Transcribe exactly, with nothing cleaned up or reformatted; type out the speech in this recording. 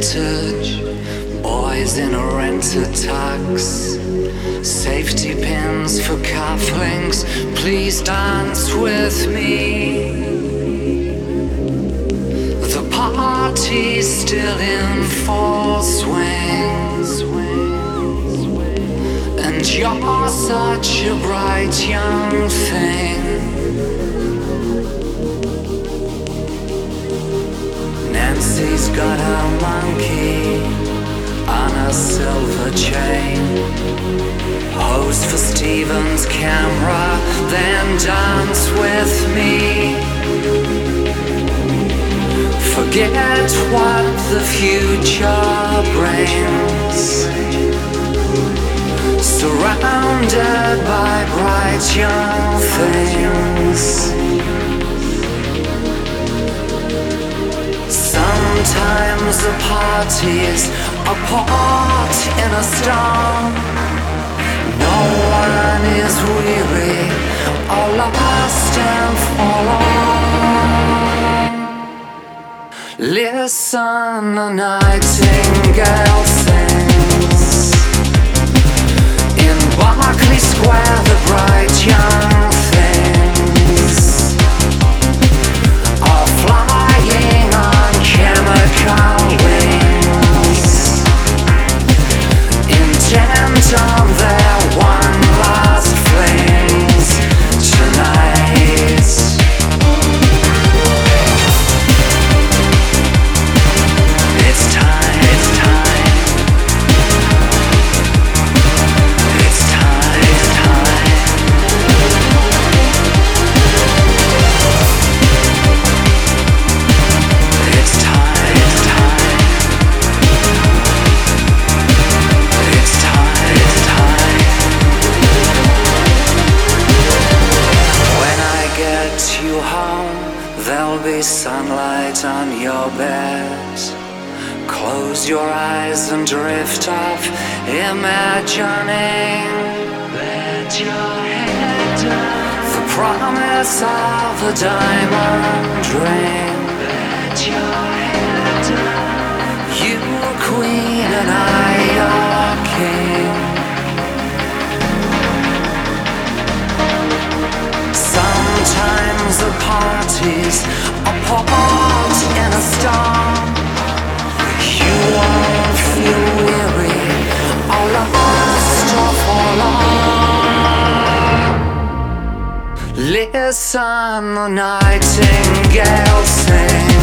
vintage, boys in a rented tux, safety pins for cufflinks, please dance with me. The party's still in full swing, and you're such a bright young thing. Nancy's got her monkey on a silver chain. Pose for Steven's camera, then dance with me. Forget what the future brings. Surrounded by bright young things. Sometimes the party's a pot in a storm. No one is weary or lost and forlorn. Listen, the nightingale sings in Berkeley Square, the bright young things are flying on chemical wings, intent on their one last flings tonight. It's time, it's time. It's time, it's time. It's time, it's time. It's time, it's time. When I get you home, there'll be sunlight on your bed. Close your eyes and drift off, imagining. Let your head down. The promise of a diamond ring. Let your head down. You are queen and I are king. Sometimes the party's a pot in a storm. You won't feel weary or lost or forlorn. Listen, the nightingale sings